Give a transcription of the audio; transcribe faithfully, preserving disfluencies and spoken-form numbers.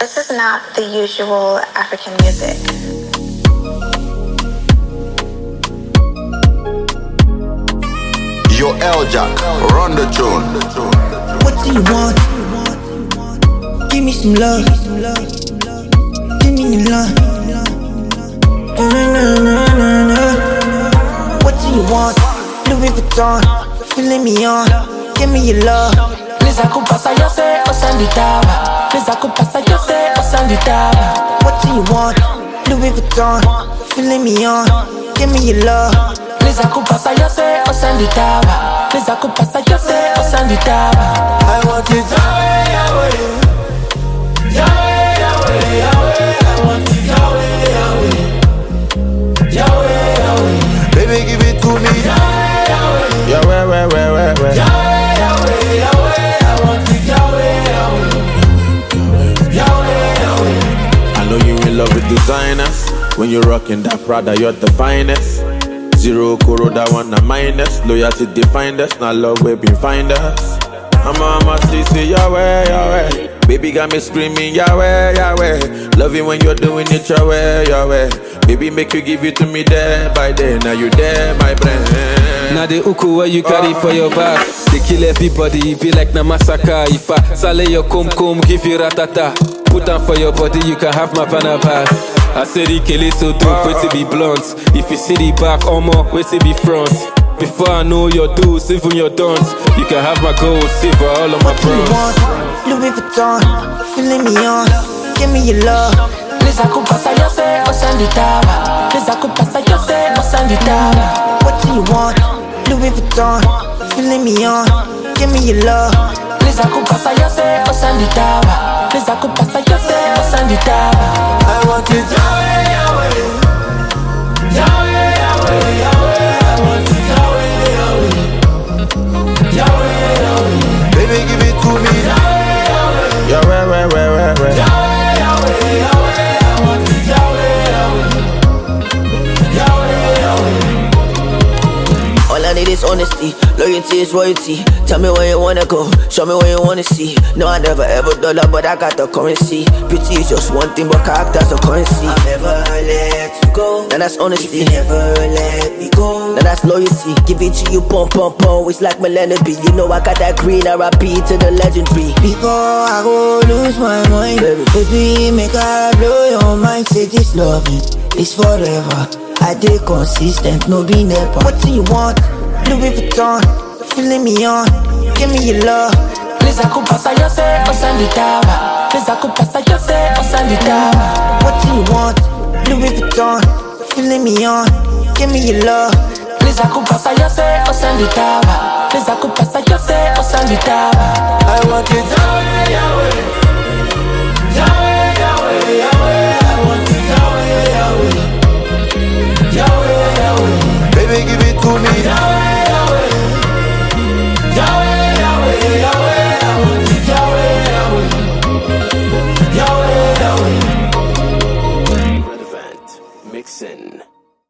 This is not the usual African music. Yo, L-Jack, run the tune. What do you want? Give me some love. Give me your love. Na, na, na, na, na. What do you want? Louis Vuitton, filling me on. Give me your love. Les accoupassa yo se osanditaba. Les accoupassa yo se osanditaba. What do you want? Louis Vuitton, filling me on. Give me your love. Les accoupassa yo se osanditaba. Les accoupassa yo se osanditaba. I want it Yahweh, Yahweh, Yahweh, Yahweh, Yahweh. I want it Yahweh, Yahweh, Yahweh, Yahweh. Baby, give it to me. Yahweh, Yahweh, Yahweh, Yahweh, Yahweh, Yahweh, Yahweh, Yahweh. I want it Yahweh, Yahweh, Yahweh, Yahweh. I know you in love with designers. When you're rocking that Prada, you're the finest. Zero Kuro, that one a minus. Loyalty defined us, not love we been find us. I'm on my say Yahweh, Yahweh. Baby got me screaming Yahweh, Yahweh. Love it when you're doing it Yahweh, Yahweh. Baby make you give it to me there by day. Now you there, my friend. Now the uku where you carry for your back. They kill everybody, it be like na massacre. If I sale your kum kum, give you ratata. Put on for your body, you can have my banner pass. I said the kill it so dope, wait to be blunt. If you see the back, omo, wait to be front. Before I know your do's, even your don'ts, you can have my gold, silver, all of my bronze. What do you want? Louis Vuitton, filling me on. Give me your love. Les accoupassa yo se osanditaba. Les accoupassa yo se osanditaba. What do you want? Louis Vuitton, filling me on. Give me your love. Les accoupassa yo se osanditaba. Les accoupassa yo se osanditaba. I want it Yahweh, Yahweh, Yahweh, Yahweh, Yahweh. I want it Yahweh, Yahweh, Yahweh, Yahweh. Baby, give it to me. Yahweh, Yahweh, Yahweh, Yahweh, Yahweh, Yahweh, Yahweh, Yahweh. I want it Yahweh, Yahweh, Yahweh, Yahweh. All I need is honesty, loyalty is royalty. Tell me where you wanna go, show me where you wanna see. No, I never ever dollar, but I got the currency. Beauty is just one thing, but character's a currency. I'll never let you go, now that's honesty. If you never let me go, now that's loyalty. Give it to you, pump, pump, pump. It's like Melanie B. You know I got that green, R I P to the legendary. Before I go lose my mind, baby, baby make I blow your mind. Say this loving is forever. I dey consistent, no be never. What do you want? Louis Vuitton, filling me on. Give me your love. Les accoupassa yo se osanditaba. Les accoupassa yo se osanditaba. What do you want? Louis Vuitton, filling me on. Give me your love. Les accoupassa yo se osanditaba. Les accoupassa yo se osanditaba.